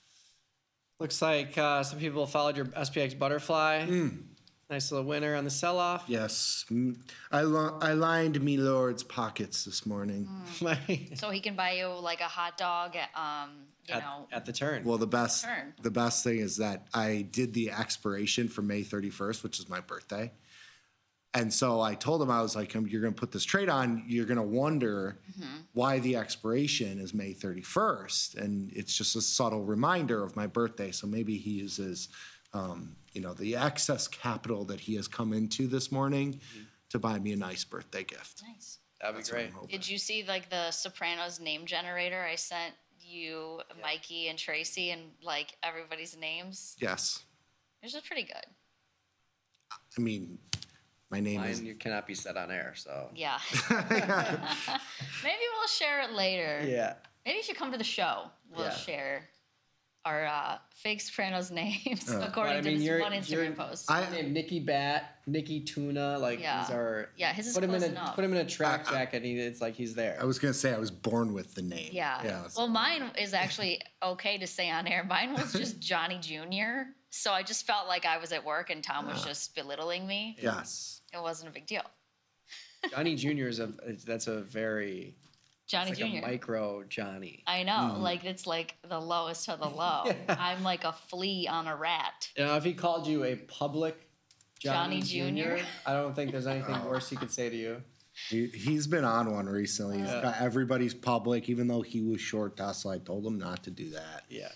Looks like uh, some people followed your S P X butterfly. Mm. Nice little winner on the sell-off. Yes. I, lo- I lined me Lord's pockets this morning. Mm. So he can buy you like a hot dog at, um, you at, know. At the turn. Well, the best, turn. the best thing is that I did the expiration for May thirty-first, which is my birthday. And so I told him, I was like, you're going to put this trade on. You're going to wonder mm-hmm. why the expiration is May thirty-first. And it's just a subtle reminder of my birthday. So maybe he uses, um, you know, the excess capital that he has come into this morning mm-hmm. to buy me a nice birthday gift. Nice. That'd be That's what great. I'm hoping. Did you see like the Sopranos name generator? I sent you, Yeah. Mikey, and Tracy, and like everybody's names. Yes. It was just pretty good. I mean, my name Mine is. you cannot be said on air, so. Yeah. Maybe we'll share it later. Yeah. Maybe if you come to the show, we'll Yeah. share our uh, fake Sopranos names Uh, according But, I to mean, this you're- one Instagram you're- post. I- Named Nicky Bat, Nicky Tuna, like Yeah. these are. Yeah, his is put him in close a enough. put him in a track I- I- jacket. He, it's like he's there. I was gonna say I was born with the name. Yeah. Yeah. Well, mine is actually okay to say on air. Mine was just Johnny Junior So I just felt like I was at work and Tom was Ah. just belittling me. Yes. It wasn't a big deal. Johnny Junior is a that's a very Johnny it's like Junior a micro Johnny. I know, Mm. like it's like the lowest of the low. Yeah. I'm like a flea on a rat. You know, if he called you a public Johnny, Johnny Junior? Junior, I don't think there's anything worse he could say to you. He, he's been on one recently. He's Yeah. got everybody's public, even though he was short Tesla. I told him not to do that. Yeah,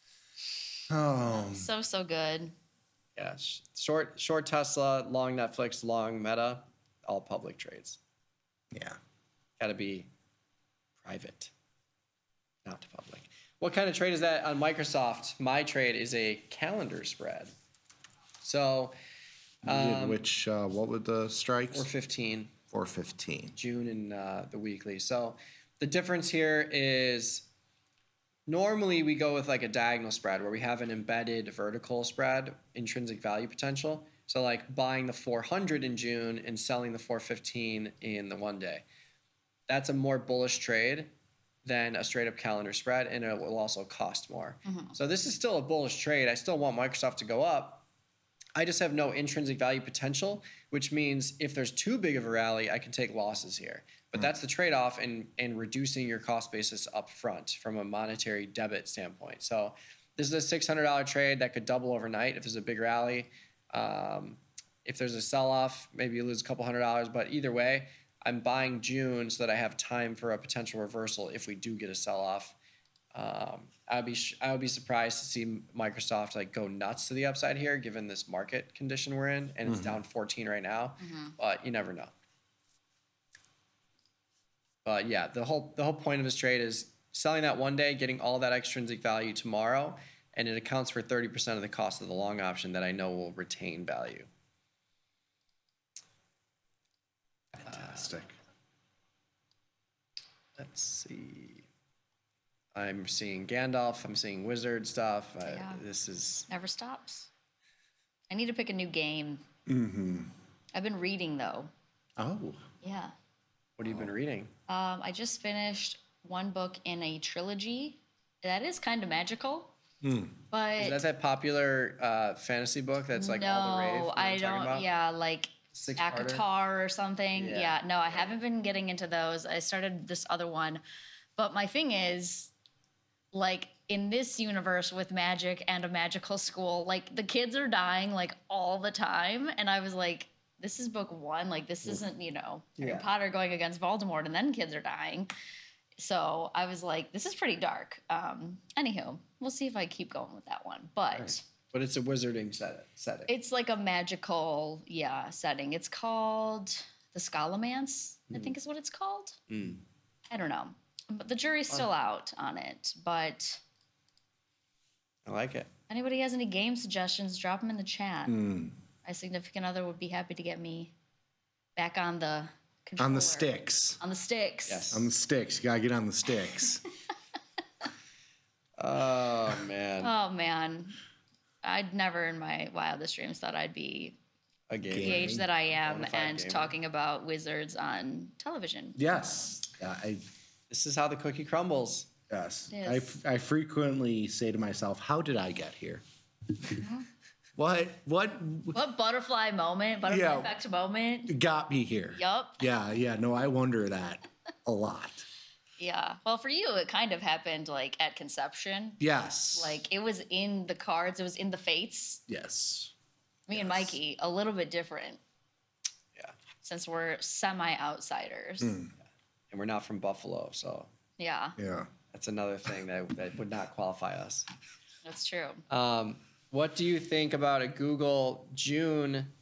Oh. So so good. yeah. Sh- Short short Tesla, long Netflix, long Meta, all public trades. Yeah. Got to be private, not public. What kind of trade is that on Microsoft? My trade is a calendar spread. So You did Um, which, uh, what were the strikes? we're fifteen. four fifteen. June and uh, the weekly. So the difference here is normally we go with like a diagonal spread where we have an embedded vertical spread, intrinsic value potential. So like buying the four hundred in June and selling the four fifteen in the one day. That's a more bullish trade than a straight up calendar spread, and it will also cost more. So this is still a bullish trade. I still want Microsoft to go up. I just have no intrinsic value potential, which means if there's too big of a rally, I can take losses here. But that's the trade-off in, in reducing your cost basis up front from a monetary debit standpoint. So this is a six hundred dollars trade that could double overnight if there's a big rally. Um, if there's a sell-off, maybe you lose a couple hundred dollars. But either way, I'm buying June so that I have time for a potential reversal if we do get a sell-off. Um, I'd be sh- I would be surprised to see Microsoft like go nuts to the upside here, given this market condition we're in, and it's down fourteen right now. But you never know. But yeah, the whole the whole point of this trade is selling that one day, getting all that extrinsic value tomorrow, and it accounts for thirty percent of the cost of the long option that I know will retain value. Fantastic. Let's see. I'm seeing Gandalf. I'm seeing Wizard stuff. I, Yeah. This is Never stops. I need to pick a new game. Mm-hmm. I've been reading though. Oh. Yeah. what have you been reading? Um, I just finished one book in a trilogy. That is kind of magical. But Is that that popular uh, fantasy book that's like no, all the rave? You know what I I'm talking don't. about? Yeah, like Six-parter? Akatar or something. Yeah. Yeah. No, I haven't been getting into those. I started this other one, but my thing is, like in this universe with magic and a magical school, like the kids are dying like all the time, and I was like, this is book one. Like this isn't you know Harry Yeah. Potter going against Voldemort, and then kids are dying. So I was like, this is pretty dark. Um, anywho, we'll see if I keep going with that one. But Right. But it's a wizarding set, setting. it's like a magical, yeah, setting. It's called The Scholomance, I think is what it's called. Mm. I don't know. But the jury's still out on it. But I like it. anybody has any game suggestions, drop them in the chat. Mm. My significant other would be happy to get me back on the controller. On the sticks. On the sticks. Yes. On the sticks. You gotta get on the sticks. Oh man, Oh, man. I'd never in my wildest dreams thought I'd be a game. the age that I am Bonafide and gamer. talking about wizards on television. Yes. Yeah, I, This is how the cookie crumbles. yes. It I, is. I frequently say to myself, how did I get here? what what What butterfly moment, butterfly Yeah. effect moment. got me here? Yup. Yeah, yeah. No, I wonder that a lot. Yeah. Well, for you, it kind of happened like at conception. Yes. Like it was in the cards, it was in the fates. Yes. Me and Mikey, a little bit different Yeah, since we're semi outsiders. Mm. and we're not from Buffalo, so Yeah, Yeah. that's another thing that that would not qualify us. that's true. Um, what do you think about a Google June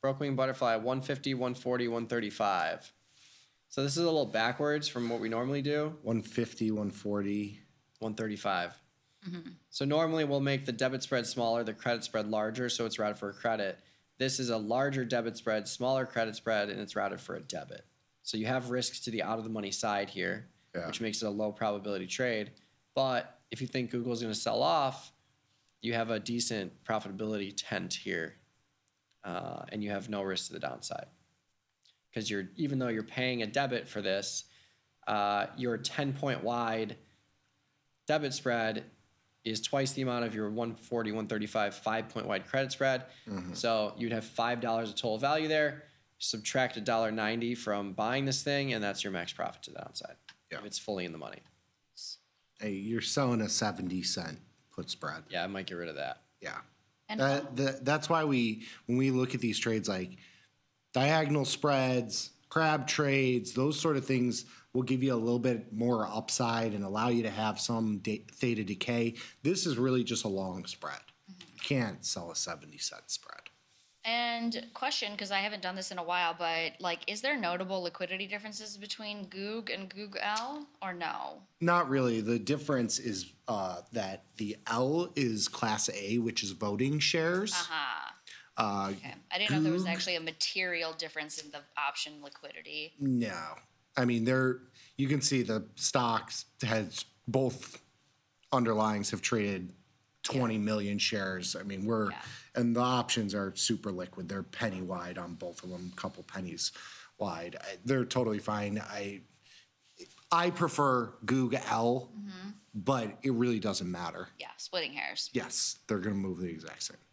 Broke wing butterfly, one fifty, one forty, one thirty-five. So this is a little backwards from what we normally do. one fifty, one forty. one thirty-five. So normally we'll make the debit spread smaller, the credit spread larger, so it's routed for a credit. This is a larger debit spread, smaller credit spread, and it's routed for a debit. So you have risks to the out of the money side here, Yeah. which makes it a low probability trade. But if you think Google's going to sell off, you have a decent profitability tent here, uh, and you have no risk to the downside. Because you're even though you're paying a debit for this, uh, your ten point wide debit spread is twice the amount of your one forty, one thirty-five five point wide credit spread. So you'd have five dollars of total value there. Subtract one dollar ninety from buying this thing, and that's your max profit to the downside. Yeah. If it's fully in the money. Hey, you're selling a seventy cent put spread. Yeah, I might get rid of that. Yeah. And That, that, that's why we, when we look at these trades like diagonal spreads, crab trades, those sort of things will give you a little bit more upside and allow you to have some da- theta decay. This is really just a long spread. You can't sell a seventy cent spread. And question, because I haven't done this in a while, but like, is there notable liquidity differences between Goog and Goog L, or no? Not really. The difference is uh, that the L is Class A, which is voting shares. Aha. Uh, Okay. I didn't know there was Goog- actually a material difference in the option liquidity. No, I mean there. You can see the stocks has both underlyings have traded twenty million shares. I mean we're Yeah. and the options are super liquid. They're penny wide on both of them, a couple pennies wide. I- They're totally fine. I I prefer Goog L, but it really doesn't matter. Yeah, splitting hairs. Yes, they're gonna move the exact same.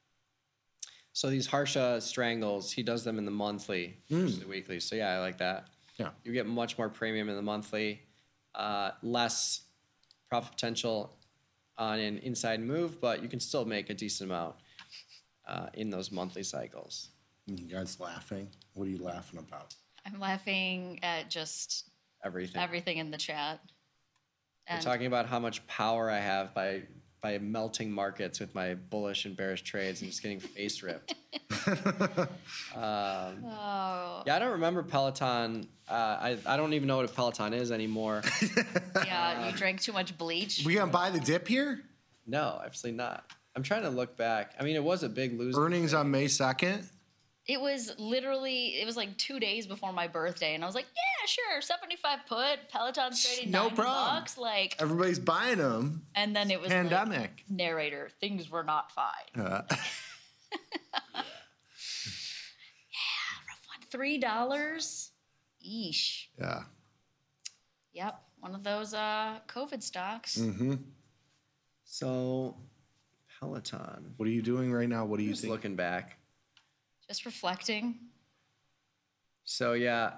So these Harsha strangles, he does them in the monthly versus the weekly. So yeah, I like that. Yeah. You get much more premium in the monthly, uh, less profit potential on an inside move, but you can still make a decent amount uh, in those monthly cycles. You guys laughing? What are you laughing about? I'm laughing at just Everything. everything in the chat. We're And talking about how much power I have by by melting markets with my bullish and bearish trades and just getting face ripped. oh, Yeah, I don't remember Peloton. Uh, I I don't even know what a Peloton is anymore. yeah, you drank too much bleach. We gonna buy the dip here? No, absolutely not. I'm trying to look back. I mean, it was a big loser. Earnings on May second. It was literally, it was like two days before my birthday, and I was like, yeah, sure, seventy-five put, Peloton's trading No ninety problem. bucks, like, Everybody's buying them. and then it was Pandemic. like, narrator, things were not fine. Uh, Rough one. Three dollars? Eesh. yeah. Yep, one of those uh, COVID stocks. Mm-hmm. So, Peloton. What are you doing right now? What do you Just think? looking back. Just reflecting. So yeah,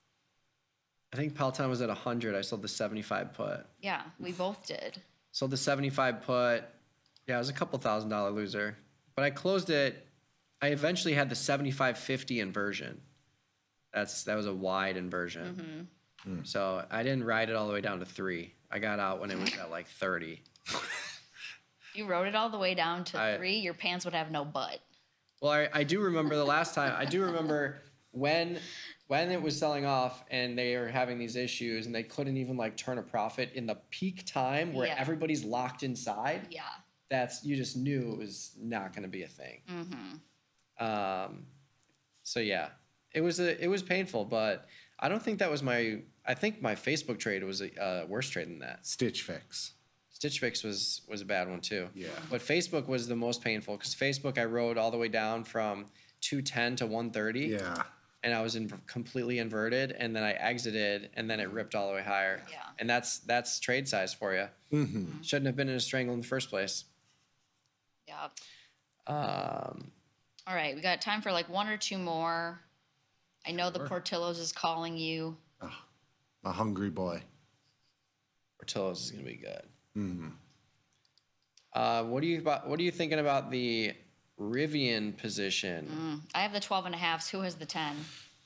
I think Peloton was at one hundred. I sold the seventy-five put. Yeah, we both did. Sold the seventy-five put. Yeah, it was a couple thousand dollar loser. But I closed it. I eventually had the seventy-five fifty inversion. That's that was a wide inversion. So I didn't ride it all the way down to three. I got out when it was at like thirty. You rode it all the way down to I- three, your pants would have no butt. Well, I, I do remember the last time. I do remember when when it was selling off and they were having these issues and they couldn't even like turn a profit in the peak time where Yeah. everybody's locked inside. Yeah. That's you just knew it was not going to be a thing. Mm-hmm. Um, so yeah, it was a it was painful, but I don't think that was my. I think my Facebook trade was a uh, worse trade than that. Stitch Fix. Stitch Fix was was a bad one too. Yeah. But Facebook was the most painful because Facebook I rode all the way down from two ten to one thirty. Yeah. And I was in completely inverted, and then I exited, and then it ripped all the way higher. Yeah. And that's that's trade size for you. Mm-hmm. Shouldn't have been in a strangle in the first place. Yeah. Um, All right, we got time for like one or two more. I know the Portillo's is calling you. A hungry boy. Portillo's is gonna be good. Mm-hmm. Uh, what do you about, What are you thinking about the Rivian position? Mm, I have the twelve and a halves. Who has the ten?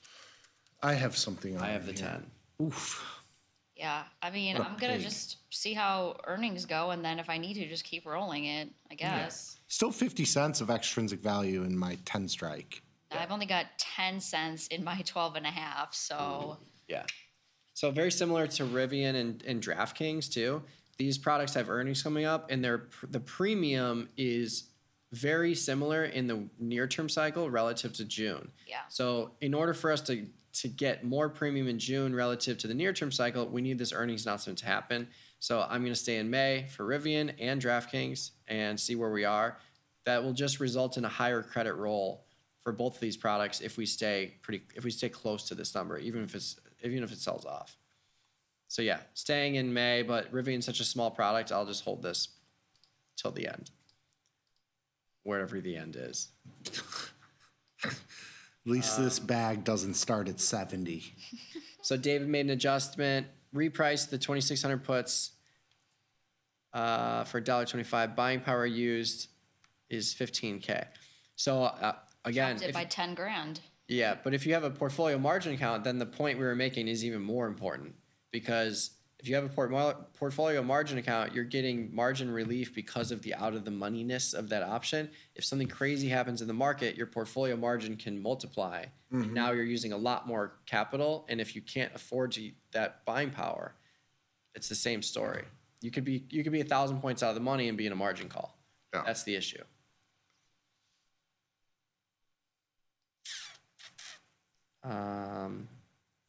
I have something on I have the here. ten. Oof. Yeah, I mean, What a I'm gonna pig. just see how earnings go, and then if I need to, just keep rolling it. I guess. Still fifty cents of extrinsic value in my ten strike. Yeah. I've only got ten cents in my twelve and a half. So Yeah. So very similar to Rivian and, and DraftKings too. These products have earnings coming up, and their the premium is very similar in the near-term cycle relative to June. yeah. So in order for us to to get more premium in June relative to the near-term cycle, we need this earnings announcement to happen. So I'm going to stay in May for Rivian and DraftKings and see where we are. That will just result in a higher credit roll for both of these products if we stay pretty if we stay close to this number, even if it's even if it sells off. So yeah, staying in May, but Rivian's such a small product, I'll just hold this till the end, wherever the end is. At least um, this bag doesn't start at seventy. So David made an adjustment, repriced the twenty-six hundred puts uh, for one dollar twenty-five. Buying power used is fifteen K. So uh, again, Dropped it if, by ten grand. Yeah, but if you have a portfolio margin account, then the point we were making is even more important, because if you have a port- portfolio margin account, you're getting margin relief because of the out of the moneyness of that option. If something crazy happens in the market, your portfolio margin can multiply. Mm-hmm. And now you're using a lot more capital. And if you can't afford to that buying power, it's the same story. You could be you could be a thousand points out of the money and be in a margin call. Yeah. That's the issue. Um,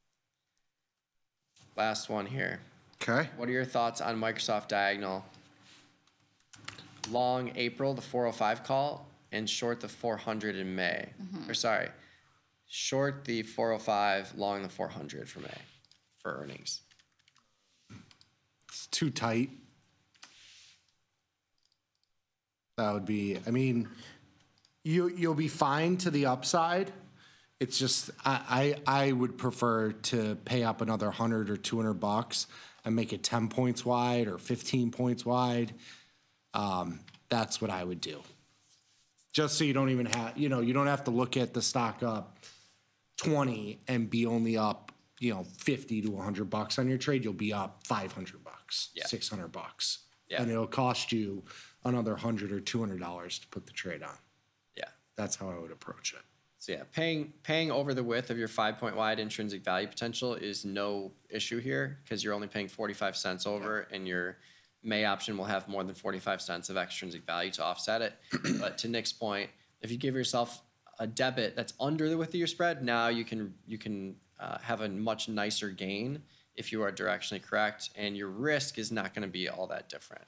last one here. Okay. What are your thoughts on Microsoft Diagonal? Long April, the four oh five call, and short the four hundred in May. Mm-hmm. Or sorry, short the four oh five, long the four hundred for May for earnings. It's too tight. That would be, I mean, you, you'll be fine to the upside. It's just I, I I would prefer to pay up another hundred or two hundred bucks and make it ten points wide or fifteen points wide. Um, that's what I would do. Just so you don't even have you know you don't have to look at the stock up twenty and be only up you know fifty to a hundred bucks on your trade. You'll be up five hundred bucks, yeah. six hundred bucks, yeah. And it'll cost you another hundred or two hundred dollars to put the trade on. Yeah, that's how I would approach it. So yeah, paying paying over the width of your five-point wide intrinsic value potential is no issue here, because you're only paying forty-five cents over, yeah. And your May option will have more than forty-five cents of extrinsic value to offset it. But to Nick's point, if you give yourself a debit that's under the width of your spread, now you can you can uh, have a much nicer gain if you are directionally correct, and your risk is not going to be all that different.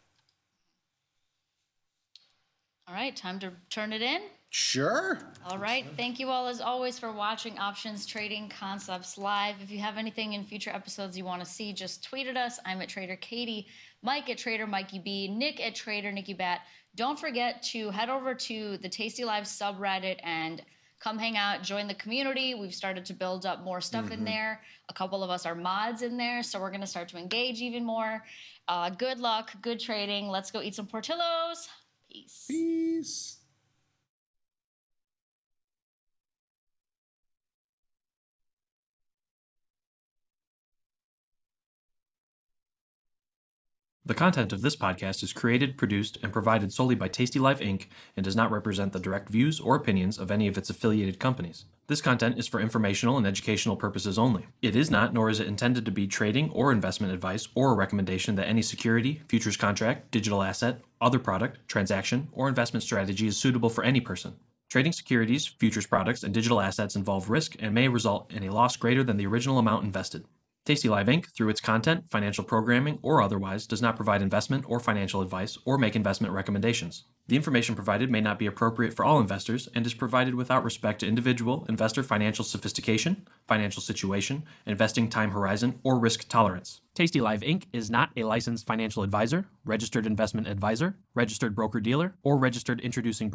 All right, time to turn it in. Sure. All right. Thank you all, as always, for watching Options Trading Concepts Live. If you have anything in future episodes you want to see, just tweet at us. I'm at Trader Katie, Mike at Trader Mikey B, Nick at Trader Nicky Bat. Don't forget to head over to the Tasty Live subreddit and come hang out, join the community. We've started to build up more stuff mm-hmm. in there. A couple of us are mods in there, so we're going to start to engage even more. Uh, good luck, good trading. Let's go eat some Portillo's. Peace. Peace. The content of this podcast is created, produced, and provided solely by Tasty Life Incorporated and does not represent the direct views or opinions of any of its affiliated companies. This content is for informational and educational purposes only. It is not, nor is it intended to be trading or investment advice or a recommendation that any security, futures contract, digital asset, other product, transaction, or investment strategy is suitable for any person. Trading securities, futures products, and digital assets involve risk and may result in a loss greater than the original amount invested. Tasty Live Incorporated, through its content, financial programming, or otherwise, does not provide investment or financial advice or make investment recommendations. The information provided may not be appropriate for all investors and is provided without respect to individual investor financial sophistication, financial situation, investing time horizon, or risk tolerance. Tasty Live Incorporated is not a licensed financial advisor, registered investment advisor, registered broker-dealer, or registered introducing